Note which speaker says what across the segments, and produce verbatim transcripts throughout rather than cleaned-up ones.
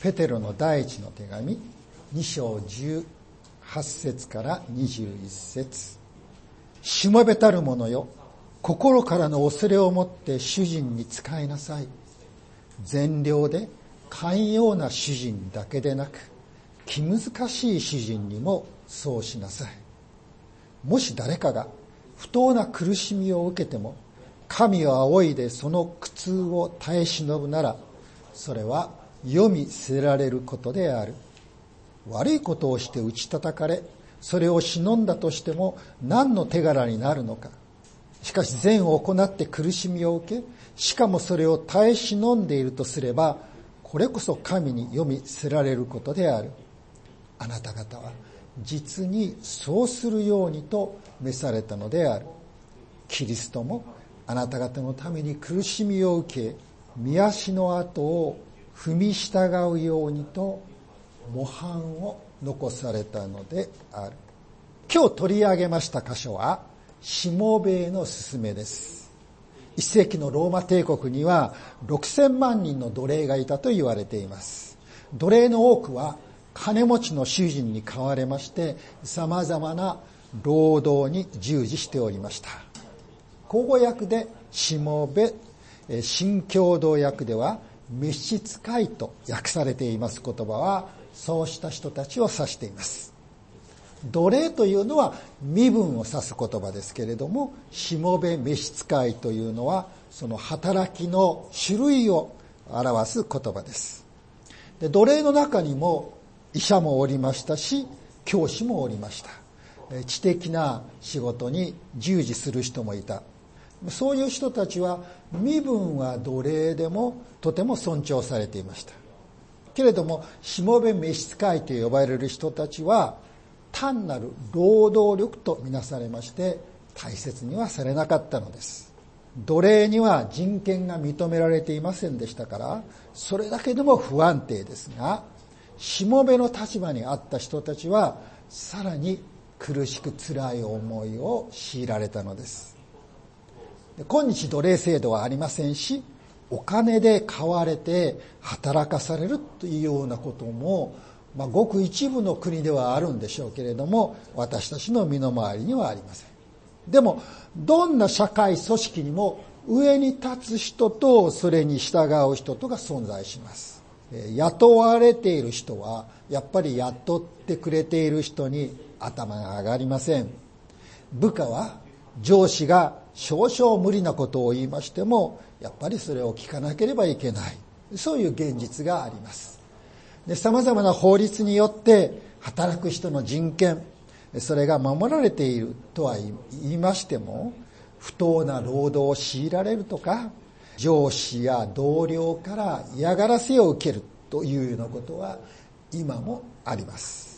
Speaker 1: ペテロの第一の手紙に章じゅうはち節からにじゅういち節。しもべたる者よ、心からの恐れをもって主人に仕えなさい。善良で寛容な主人だけでなく、気難しい主人にもそうしなさい。もし誰かが不当な苦しみを受けても、神を仰いでその苦痛を耐え忍ぶなら、それは読み捨てられることである。悪いことをして打ち叩かれ、それを忍んだとしても何の手柄になるのか。しかし善を行って苦しみを受け、しかもそれを耐え忍んでいるとすれば、これこそ神に読み捨てられることである。あなた方は実にそうするようにと召されたのである。キリストもあなた方のために苦しみを受け、御足の跡を踏み従うようにと模範を残されたのである。今日取り上げました箇所はしもべのすすめです。一世紀のローマ帝国にはろくせんまんにんの奴隷がいたと言われています。奴隷の多くは金持ちの主人に買われまして、様々な労働に従事しておりました。口語訳でしもべ、新共同訳では召使いと訳されています言葉は、そうした人たちを指しています。奴隷というのは身分を指す言葉ですけれども、しもべ召使いというのはその働きの種類を表す言葉です。で、奴隷の中にも医者もおりましたし、教師もおりました。知的な仕事に従事する人もいた。そういう人たちは身分は奴隷でもとても尊重されていました。けれども、しもべ召使いと呼ばれる人たちは単なる労働力とみなされまして、大切にはされなかったのです。奴隷には人権が認められていませんでしたから、それだけでも不安定ですが、しもべの立場にあった人たちはさらに苦しく辛い思いを強いられたのです。今日奴隷制度はありませんし、お金で買われて働かされるというようなことも、まあ、ごく一部の国ではあるんでしょうけれども、私たちの身の回りにはありません。でもどんな社会組織にも上に立つ人とそれに従う人とが存在します。雇われている人はやっぱり雇ってくれている人に頭が上がりません。部下は上司が少々無理なことを言いましても、やっぱりそれを聞かなければいけない。そういう現実があります。で、様々な法律によって働く人の人権、それが守られているとは言いましても、不当な労働を強いられるとか、上司や同僚から嫌がらせを受けるというようなことは今もあります。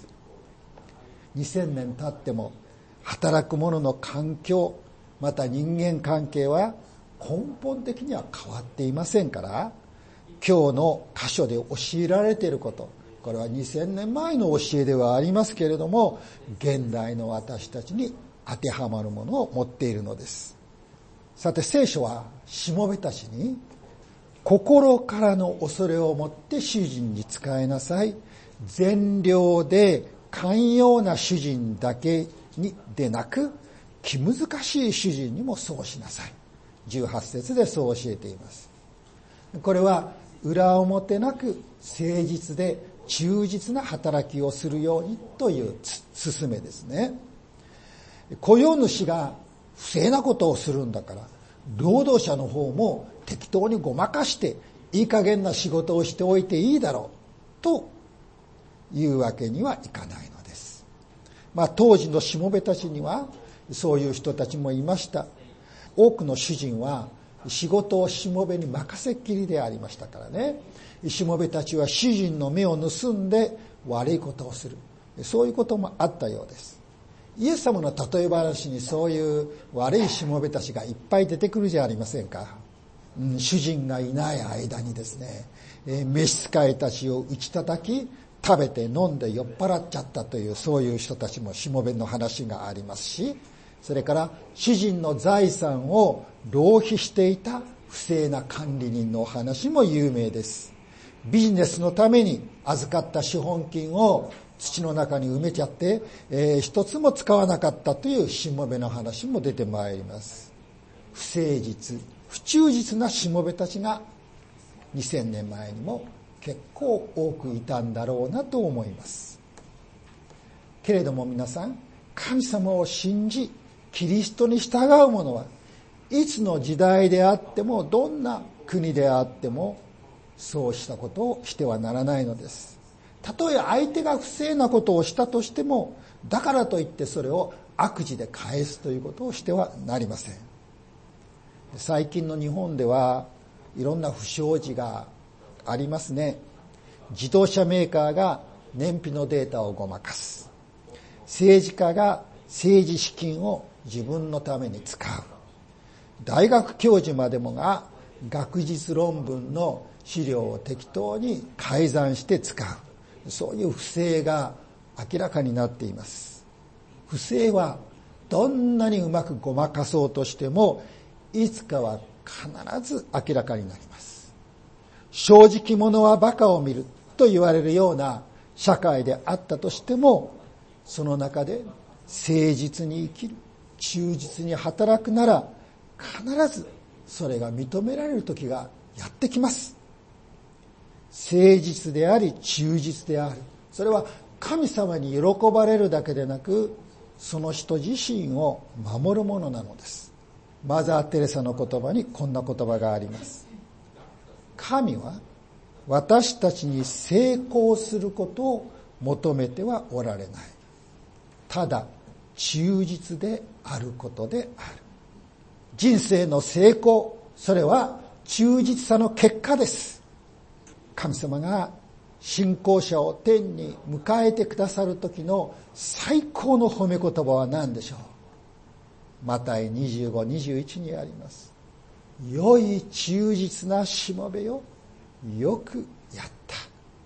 Speaker 1: にせんねん経っても働く者の環境、また人間関係は根本的には変わっていませんから、今日の箇所で教えられていること、これはにせんねんまえの教えではありますけれども、現代の私たちに当てはまるものを持っているのです。さて、聖書はしもべたちに、心からの恐れを持って主人に仕えなさい。善良で寛容な主人だけにでなく、気難しい主人にもそうしなさい。じゅうはち節でそう教えています。これは裏表なく誠実で忠実な働きをするようにという勧めですね。雇用主が不正なことをするんだから、労働者の方も適当にごまかしていい加減な仕事をしておいていいだろうというわけにはいかないのです。まあ当時のしもべたちにはそういう人たちもいました。多くの主人は仕事をしもべに任せっきりでありましたからね。しもべたちは主人の目を盗んで悪いことをする。そういうこともあったようです。イエス様の例え話にそういう悪いしもべたちがいっぱい出てくるじゃありませんか。うん、主人がいない間にですね、えー、召使いたちを打ち叩き、食べて飲んで酔っ払っちゃったという、そういう人たちもしもべの話がありますし、それから主人の財産を浪費していた不正な管理人のお話も有名です。ビジネスのために預かった資本金を土の中に埋めちゃって、えー、一つも使わなかったというしもべの話も出てまいります。不誠実、不忠実なしもべたちがにせんねんまえにも結構多くいたんだろうなと思います。けれども皆さん、神様を信じキリストに従う者はいつの時代であってもどんな国であってもそうしたことをしてはならないのです。たとえ相手が不正なことをしたとしても、だからといってそれを悪事で返すということをしてはなりません。最近の日本ではいろんな不祥事がありますね。自動車メーカーが燃費のデータをごまかす。政治家が政治資金を自分のために使う。大学教授までもが学術論文の資料を適当に改ざんして使う。そういう不正が明らかになっています。不正はどんなにうまくごまかそうとしてもいつかは必ず明らかになります。正直者は馬鹿を見ると言われるような社会であったとしても、その中で誠実に生きる、忠実に働くなら必ずそれが認められる時がやってきます。誠実であり忠実である、それは神様に喜ばれるだけでなく、その人自身を守るものなのです。マザー・テレサの言葉にこんな言葉があります。神は私たちに成功することを求めてはおられない。ただ忠実であることである。人生の成功、それは忠実さの結果です。神様が信仰者を天に迎えてくださる時の最高の褒め言葉は何でしょう。マタイにじゅうご、にじゅういちにあります。良い忠実なしもべよ、よくやった。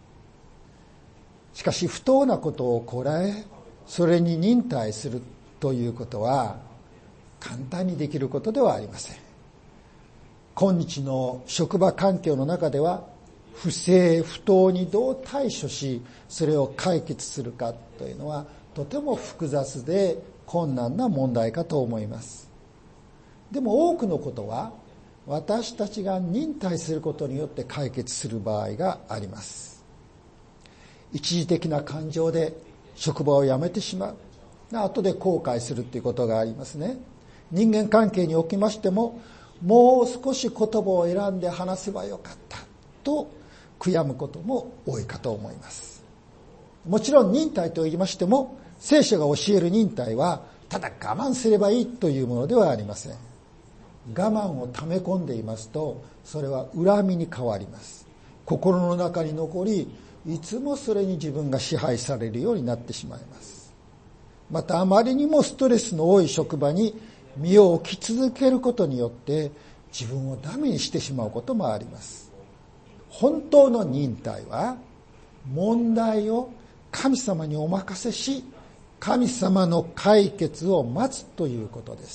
Speaker 1: しかし不当なことをこらえ、それに忍耐するということは簡単にできることではありません。今日の職場環境の中では、不正不当にどう対処しそれを解決するかというのはとても複雑で困難な問題かと思います。でも多くのことは私たちが忍耐することによって解決する場合があります。一時的な感情で職場を辞めてしまう、後で後悔するということがありますね。人間関係におきましても、もう少し言葉を選んで話せばよかったと悔やむことも多いかと思います。もちろん忍耐と言いましても、聖書が教える忍耐はただ我慢すればいいというものではありません。我慢を溜め込んでいますと、それは恨みに変わります。心の中に残り、いつもそれに自分が支配されるようになってしまいます。またあまりにもストレスの多い職場に身を置き続けることによって自分をダメにしてしまうこともあります。本当の忍耐は問題を神様にお任せし、神様の解決を待つということです。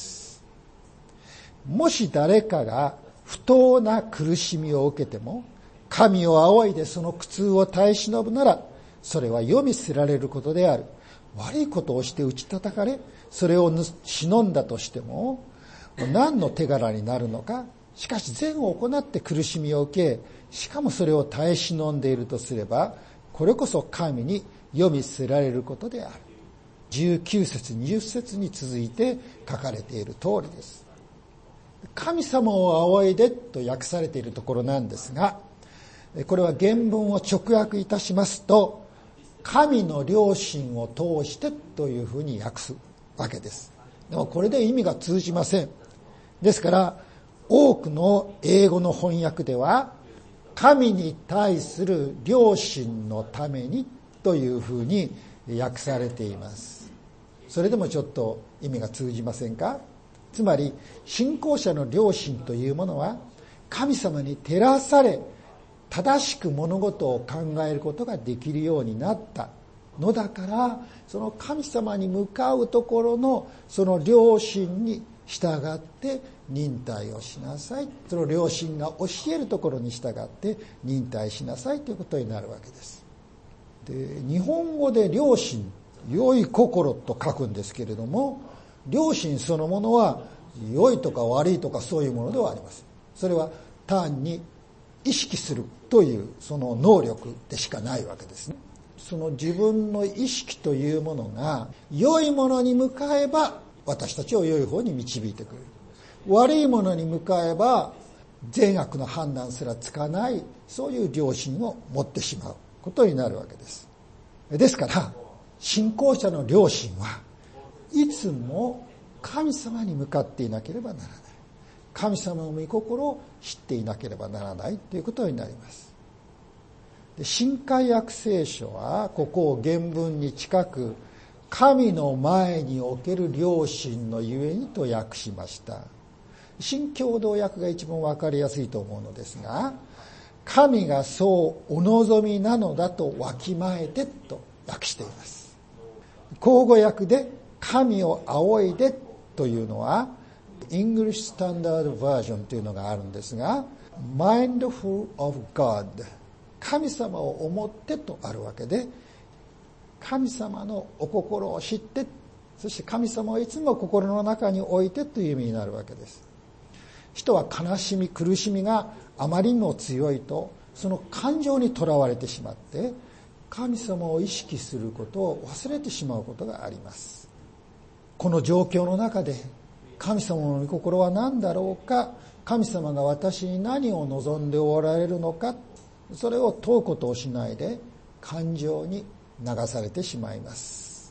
Speaker 1: もし誰かが不当な苦しみを受けても、神を仰いでその苦痛を耐え忍ぶなら、それは読み捨てられることである。悪いことをして打ち叩かれ、それを忍んだとしても何の手柄になるのか。しかし善を行って苦しみを受け、しかもそれを耐え忍んでいるとすれば、これこそ神に読み捨てられることである。じゅうきゅう節にじゅっ節に続いて書かれている通りです。神様を仰いでと訳されているところなんですが、これは原文を直訳いたしますと、神の良心を通してというふうに訳すわけです。でもこれで意味が通じません。ですから多くの英語の翻訳では、神に対する良心のためにというふうに訳されています。それでもちょっと意味が通じませんか？つまり信仰者の良心というものは、神様に照らされ正しく物事を考えることができるようになったのだから、その神様に向かうところのその良心に従って忍耐をしなさい。その良心が教えるところに従って忍耐しなさいということになるわけです。 で、日本語で良心、良い心と書くんですけれども、良心そのものは良いとか悪いとかそういうものではありません。それは単に意識するというその能力でしかないわけですね。その自分の意識というものが良いものに向かえば私たちを良い方に導いてくれる。悪いものに向かえば善悪の判断すらつかない、そういう良心を持ってしまうことになるわけです。ですから信仰者の良心はいつも神様に向かっていなければならない。神様の御心を知っていなければならないということになります。で、新海約聖書はここを原文に近く、神の前における良心のゆえにと訳しました。新共同訳が一番わかりやすいと思うのですが、神がそうお望みなのだとわきまえてと訳しています。口語訳で神を仰いでというのはEnglish Standard Version というのがあるんですが、Mindful of God、 神様を思ってとあるわけで、神様のお心を知って、そして神様をいつも心の中に置いてという意味になるわけです。人は悲しみ苦しみがあまりにも強いと、その感情にとらわれてしまって神様を意識することを忘れてしまうことがあります。この状況の中で神様の御心は何だろうか、神様が私に何を望んでおられるのか、それを問うことをしないで感情に流されてしまいます。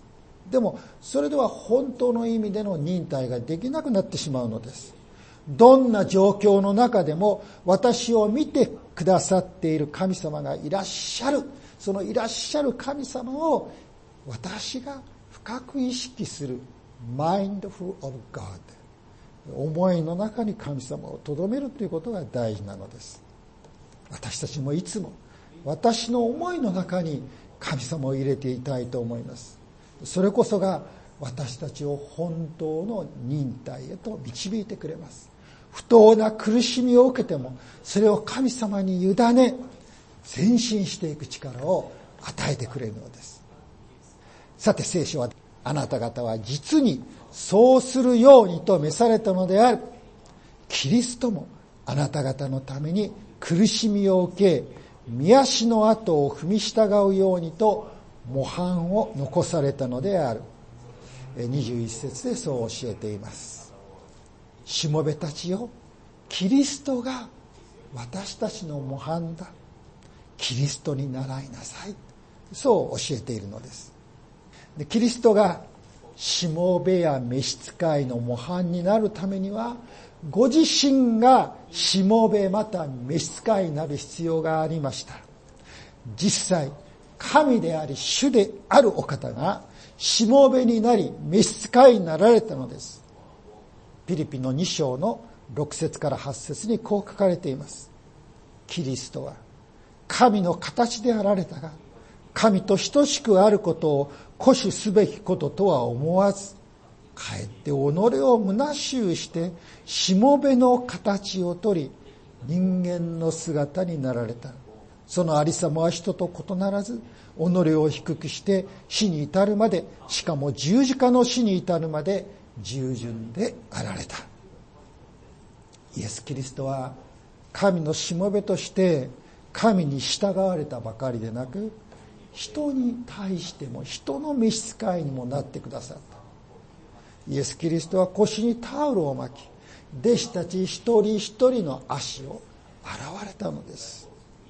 Speaker 1: でもそれでは本当の意味での忍耐ができなくなってしまうのです。どんな状況の中でも私を見てくださっている神様がいらっしゃる、そのいらっしゃる神様を私が深く意識する Mindful of God、 思いの中に神様を留めるということが大事なのです。私たちもいつも私の思いの中に神様を入れていたいと思います。それこそが私たちを本当の忍耐へと導いてくれます。不当な苦しみを受けてもそれを神様に委ね前進していく力を与えてくれるのです。さて聖書は、あなた方は実にそうするようにと召されたのである。キリストもあなた方のために苦しみを受け、御足の跡を踏み従うようにと模範を残されたのである。にじゅういち節でそう教えています。しもべたちよ、キリストが私たちの模範だ。キリストに習いなさい。そう教えているのです。で、キリストがしもべや召使いの模範になるためには、ご自身がしもべまた召使いになる必要がありました。実際神であり主であるお方がしもべになり召使いになられたのです。ピリピのに章のろく節からはち節にこう書かれています。キリストは神の形であられたが、神と等しくあることを固守すべきこととは思わず、かえって己を虚しゅうしてしもべの形をとり、人間の姿になられた。そのありさまは人と異ならず、己を低くして死に至るまで、しかも十字架の死に至るまで従順であられた。イエス・キリストは神のしもべとして神に従われたばかりでなく、人に対しても人の召使いにもなってくださった。イエス・キリストは腰にタオルを巻き、弟子たち一人一人の足を洗われたのです。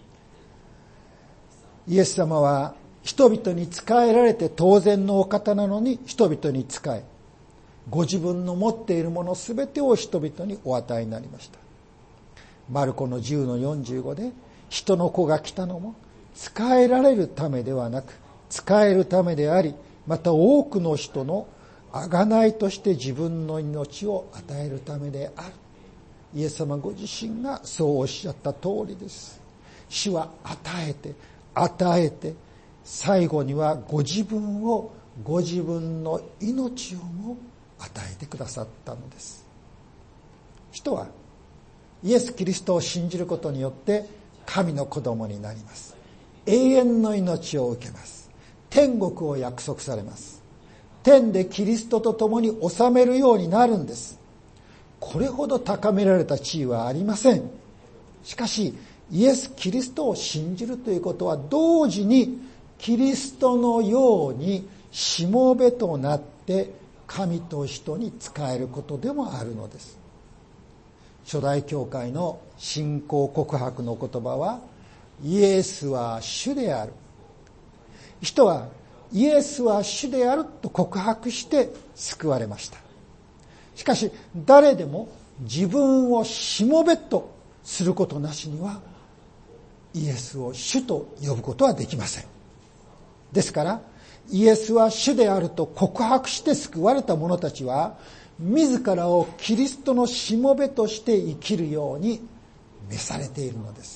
Speaker 1: イエス様は人々に仕えられて当然のお方なのに、人々に仕え、ご自分の持っているものすべてを人々にお与えになりました。マルコのじゅうのよんじゅうごで、人の子が来たのも仕えられるためではなく仕えるためであり、また多くの人の贖いとして自分の命を与えるためである。イエス様ご自身がそうおっしゃった通りです。主は与えて与えて、最後にはご自分を、ご自分の命をも与えてくださったのです。人はイエス・キリストを信じることによって神の子供になります。 永遠の命を受けます。天国を約束されます。天でキリストと共に治めるようになるんです。これほど高められた地位はありません。しかしイエス・キリストを信じるということは同時にキリストのようにしもべとなって神と人に仕えることでもあるのです。初代教会の信仰告白の言葉は、イエスは主である。人はイエスは主であると告白して救われました。しかし誰でも自分をしもべとすることなしにはイエスを主と呼ぶことはできません。ですからイエスは主であると告白して救われた者たちは、自らをキリストのしもべとして生きるように召されているのです。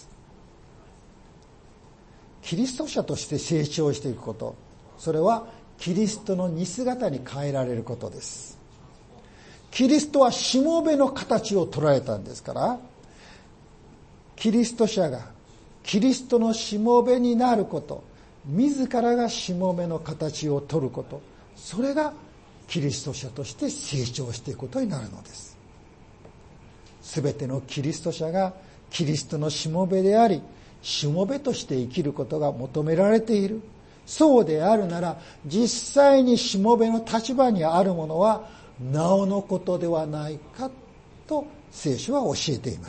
Speaker 1: キリスト者として成長していくこと、それはキリストの似姿に変えられることです。キリストはしもべの形を捉えたんですから、キリスト者がキリストのしもべになること、自らがしもべの形を取ること、それがキリスト者として成長していくことになるのです。すべてのキリスト者がキリストのしもべであり、しもべとして生きることが求められている。そうであるなら、実際にしもべの立場にあるものはなおのことではないかと聖書は教えています。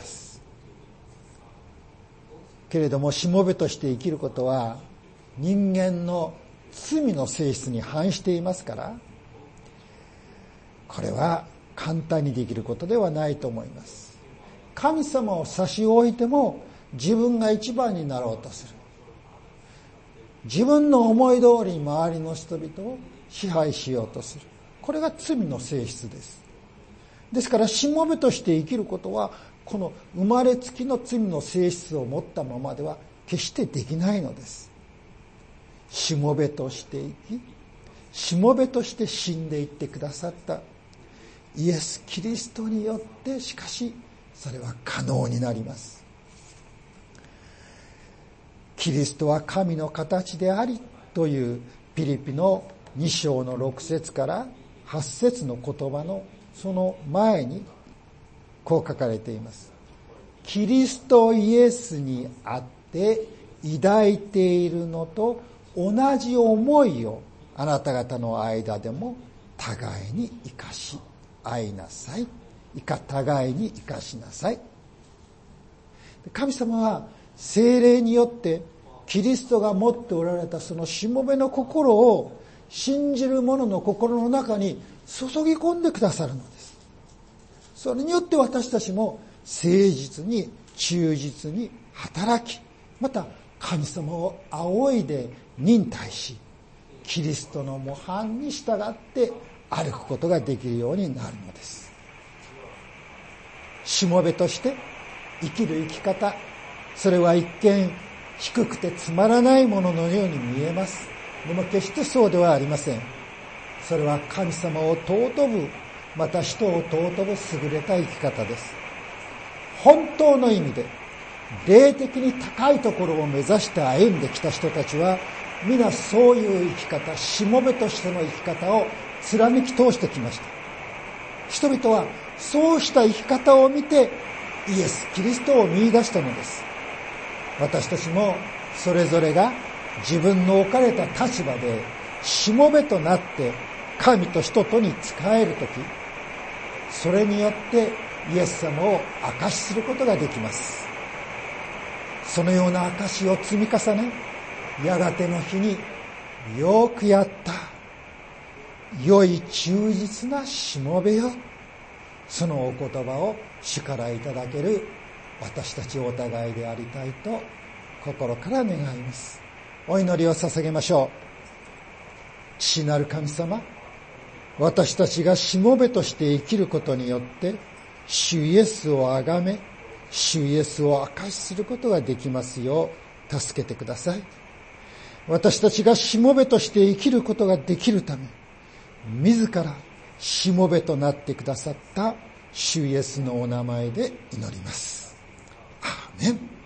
Speaker 1: けれども、しもべとして生きることは人間の罪の性質に反していますから、これは簡単にできることではないと思います。神様を差し置いても自分が一番になろうとする。自分の思い通りに周りの人々を支配しようとする。これが罪の性質です。ですからしもべとして生きることは、この生まれつきの罪の性質を持ったままでは決してできないのです。しもべとして生き、しもべとして死んでいってくださったイエス・キリストによってしかしそれは可能になります。キリストは神の形でありというピリピのに章のろく節からはち節の言葉のその前にこう書かれています。キリストイエスにあって抱いているのと同じ思いをあなた方の間でも互いに生かし合いなさい。いか互いに生かしなさい。神様は聖霊によってキリストが持っておられたそのしもべの心を信じる者の心の中に注ぎ込んでくださるのです。それによって私たちも誠実に忠実に働き、また神様を仰いで忍耐し、キリストの模範に従って歩くことができるようになるのです。しもべとして生きる生き方、それは一見低くてつまらないもののように見えます。でも決してそうではありません。それは神様を尊ぶ、また人を尊ぶ優れた生き方です。本当の意味で霊的に高いところを目指して歩んできた人たちは皆そういう生き方、しもべとしての生き方を貫き通してきました。人々はそうした生き方を見てイエス・キリストを見出したのです。私たちもそれぞれが自分の置かれた立場でしもべとなって神と人とに仕えるとき、それによってイエス様を証しすることができます。そのような証しを積み重ね、やがての日によくやった良い忠実なしもべよ、そのお言葉を主からいただける私たちお互いでありたいと心から願います。お祈りを捧げましょう。父なる神様、私たちがしもべとして生きることによって主イエスをあがめ、主イエスを証しすることができますよう助けてください。私たちがしもべとして生きることができるため、自らしもべとなってくださった主イエスのお名前で祈ります。アーメン。